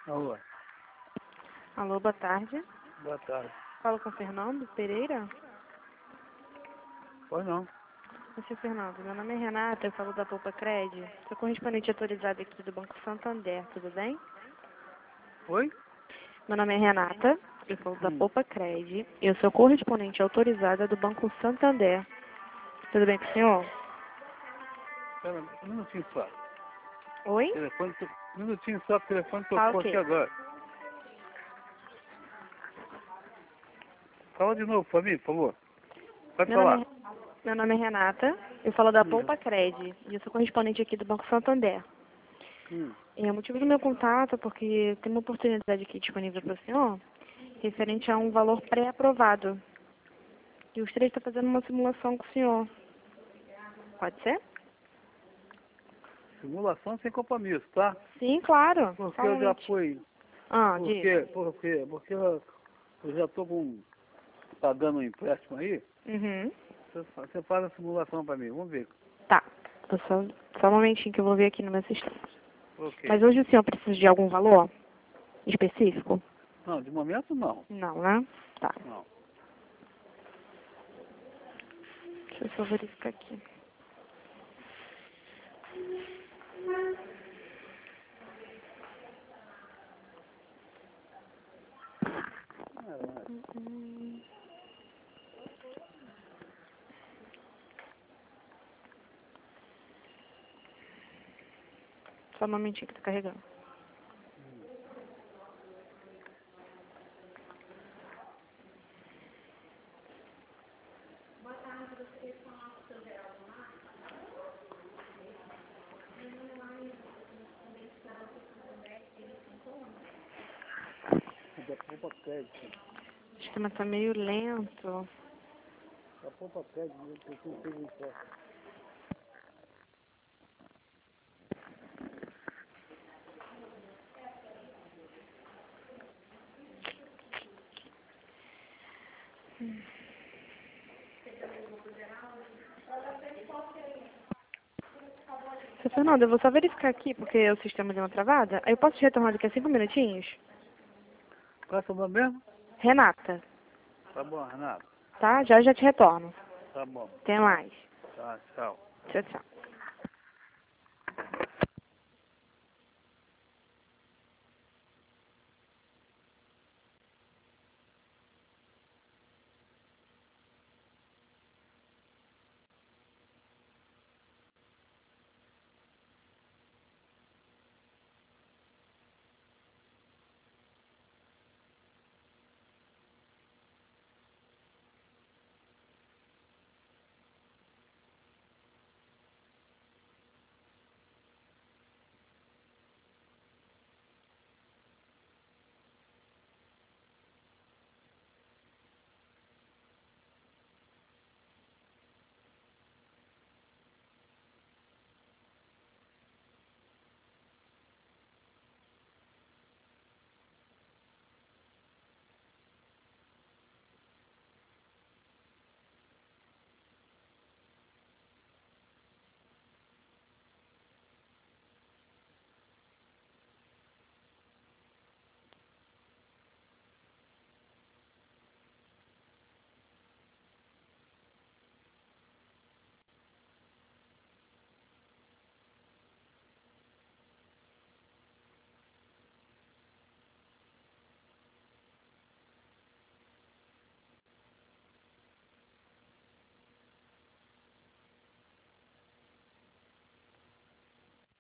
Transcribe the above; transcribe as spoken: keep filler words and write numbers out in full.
Alô, Alô, boa tarde. boa tarde. Falo com o Fernando Pereira. Pois não. Você, Fernando, meu nome é Renata, eu falo da Poupa Cred. Sou correspondente autorizada aqui do Banco Santander, tudo bem? Oi? Meu nome é Renata, eu falo da Hum. Poupa Cred. Eu sou correspondente autorizada do Banco Santander. Tudo bem com o senhor? Pera, um minutinho só. Oi? Telefone, to- um minutinho só, o telefone Tá tocou aqui ok. agora. Fala de novo pra mim, por favor. Pode Meu nome falar. é, meu nome é Renata, eu falo da Hum. Poupa Cred. E eu sou correspondente aqui do Banco Santander. Hum. E o motivo do meu contato é porque tem uma oportunidade aqui disponível para o senhor, referente a um valor pré-aprovado. E eu gostaria de estar fazendo uma simulação com o senhor. Pode ser? Simulação sem compromisso, tá? Sim, claro. Porque Só um eu já momentinho. fui. Ah, Porque, diga. porque, porque eu, eu já tô com. Tá dando um empréstimo aí. Uhum. Você, fa- você faz a simulação pra mim, vamos ver. Tá. Eu só, só um momentinho que eu vou ver aqui no meu sistema. Ok. Mas hoje o senhor precisa de algum valor específico? Não, de momento não. Não, né? Tá. Não. Deixa eu só verificar aqui. Hum. Só um momentinho que tá carregando. Da Poupa Crédito. O sistema tá meio lento. Da Poupa Crédito, eu tenho que empréstimo. Seu Fernando, eu vou só verificar aqui, porque o sistema deu uma travada. Aí eu posso te retornar daqui a cinco minutinhos? Qual é o seu nome mesmo? Renata, Tá bom, Renato. tá? Já já te retorno. Tá bom. Até mais. Tá, tchau. Tchau, tchau.